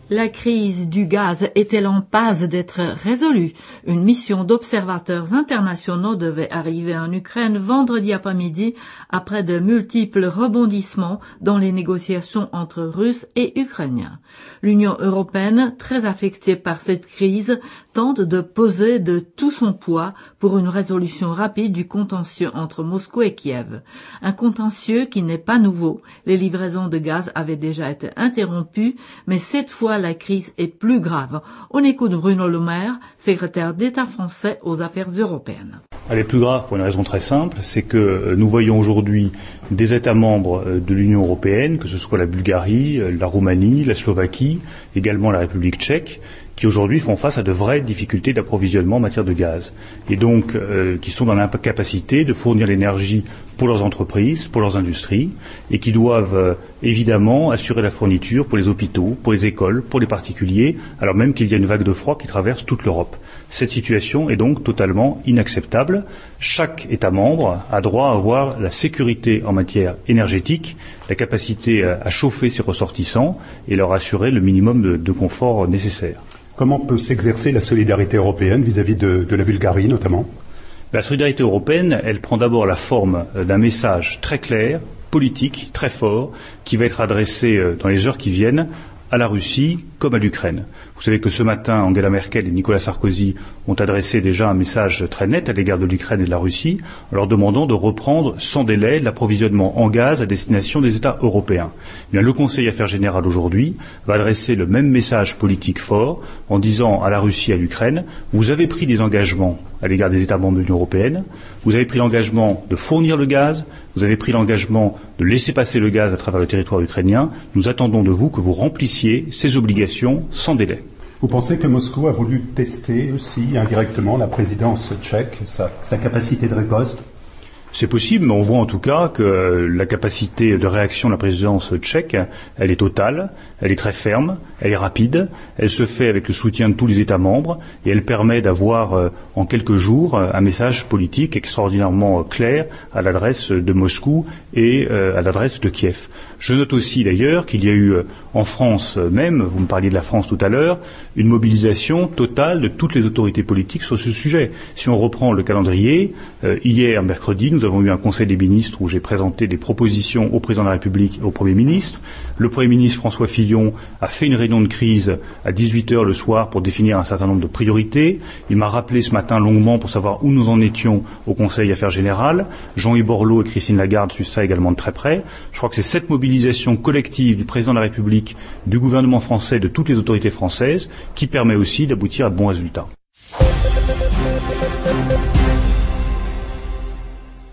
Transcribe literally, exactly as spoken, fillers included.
La crise du gaz est-elle en passe d'être résolue? Une mission d'observateurs internationaux devait arriver en Ukraine vendredi après-midi après de multiples rebondissements dans les négociations entre Russes et Ukrainiens. L'Union européenne, très affectée par cette crise, tente de peser de tout son poids pour une résolution rapide du contentieux entre Moscou et Kiev. Un contentieux qui n'est pas nouveau. Les livraisons de gaz avaient déjà été interrompues, mais cette fois la crise est plus grave. On écoute Bruno Le Maire, secrétaire d'État français aux affaires européennes. Elle est plus grave pour une raison très simple, c'est que nous voyons aujourd'hui des États membres de l'Union européenne, que ce soit la Bulgarie, la Roumanie, la Slovaquie, également la République tchèque, qui aujourd'hui font face à de vraies difficultés d'approvisionnement en matière de gaz, et donc euh, qui sont dans l'incapacité de fournir l'énergie pour leurs entreprises, pour leurs industries, et qui doivent euh, évidemment assurer la fourniture pour les hôpitaux, pour les écoles, pour les particuliers, alors même qu'il y a une vague de froid qui traverse toute l'Europe. Cette situation est donc totalement inacceptable. Chaque État membre a droit à avoir la sécurité en matière énergétique, la capacité à chauffer ses ressortissants et leur assurer le minimum de, de confort nécessaire. Comment peut s'exercer la solidarité européenne vis-à-vis de, de la Bulgarie notamment? La solidarité européenne, elle prend d'abord la forme d'un message très clair, politique, très fort, qui va être adressé dans les heures qui viennent à la Russie comme à l'Ukraine. Vous savez que ce matin, Angela Merkel et Nicolas Sarkozy ont adressé déjà un message très net à l'égard de l'Ukraine et de la Russie, en leur demandant de reprendre sans délai l'approvisionnement en gaz à destination des États européens. Eh bien, le Conseil Affaires Générales aujourd'hui va adresser le même message politique fort en disant à la Russie et à l'Ukraine, vous avez pris des engagements à l'égard des États membres de l'Union européenne, vous avez pris l'engagement de fournir le gaz, vous avez pris l'engagement de laisser passer le gaz à travers le territoire ukrainien, nous attendons de vous que vous remplissiez ces obligations sans délai. Vous pensez que Moscou a voulu tester aussi indirectement la présidence tchèque, sa, sa capacité de riposte? C'est possible, mais on voit en tout cas que la capacité de réaction de la présidence tchèque, elle est totale, elle est très ferme, elle est rapide, elle se fait avec le soutien de tous les États membres et elle permet d'avoir euh, en quelques jours un message politique extraordinairement euh, clair à l'adresse de Moscou et euh, à l'adresse de Kiev. Je note aussi d'ailleurs qu'il y a eu euh, en France même, vous me parliez de la France tout à l'heure, une mobilisation totale de toutes les autorités politiques sur ce sujet. Si on reprend le calendrier, euh, hier, mercredi, nous Nous avons eu un conseil des ministres où j'ai présenté des propositions au président de la République et au Premier ministre. Le Premier ministre François Fillon a fait une réunion de crise à dix-huit heures le soir pour définir un certain nombre de priorités. Il m'a rappelé ce matin longuement pour savoir où nous en étions au Conseil Affaires Générales. Jean-Yves Borloo et Christine Lagarde suivent ça également de très près. Je crois que c'est cette mobilisation collective du président de la République, du gouvernement français, de toutes les autorités françaises qui permet aussi d'aboutir à de bons résultats.